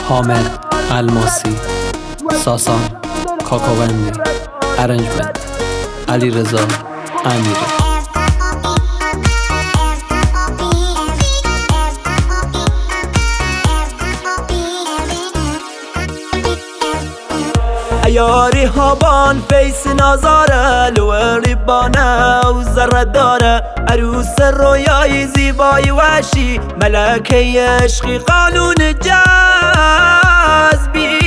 حامد الماسی، ساسان کاکاوندی، ارنجمنت علیرضا امیری. یاری هابان فیس نازاره لوری بانه و ذره داره عروس رویای زیبای وحشی ملکه عشقی قانون جذبی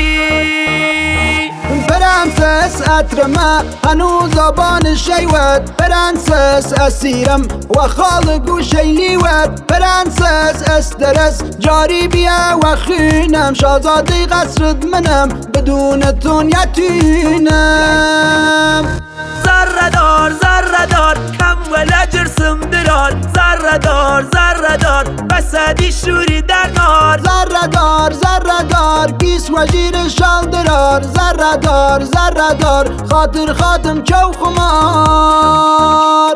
پرنسس اترمه هنوز آبان شیوت پرنسس اسیرم و خالق و شیلیوت پرنسس استرس جاری بیا و خینم شازادی قصرت منم بدون تون یتینم ذره دار کم ولا جرسم درال ذره دار بسدی شوری در نار ذره دار گیس و جیر شال درار ذره دار خاطر خادم چو خمار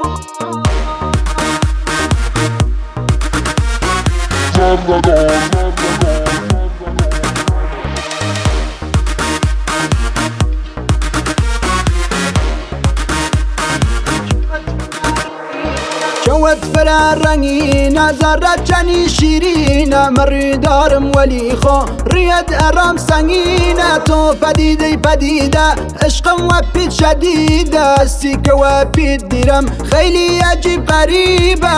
شوت فرا رنگینه ذره چنی شیرینه مری دارم ولی خو ریت ارام سنگینه تو پدیده عشقم و پید شدیده سیکه و پید دیرم خیلی عجیب غریبه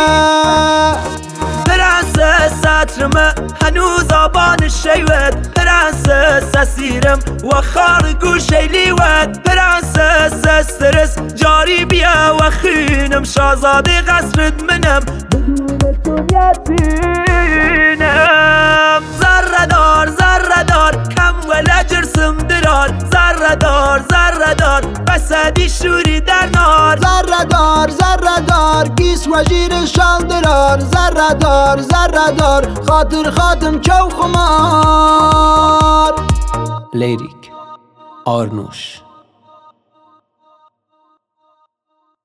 پرنسس اترمه هنوز آبان شیوت پرنسس اسیرم و خارق و شیلیوت پرنسس استرس جاری بیا و خینم شازاده قصرت منم بدون تو یتینم ذره دار کم ولا جرسم درال ذره دار بسدی شوری در نار ذره دار گیس و جیر شال درار ذره دار خاطر خادم چو خمار. لیریک آرنوش.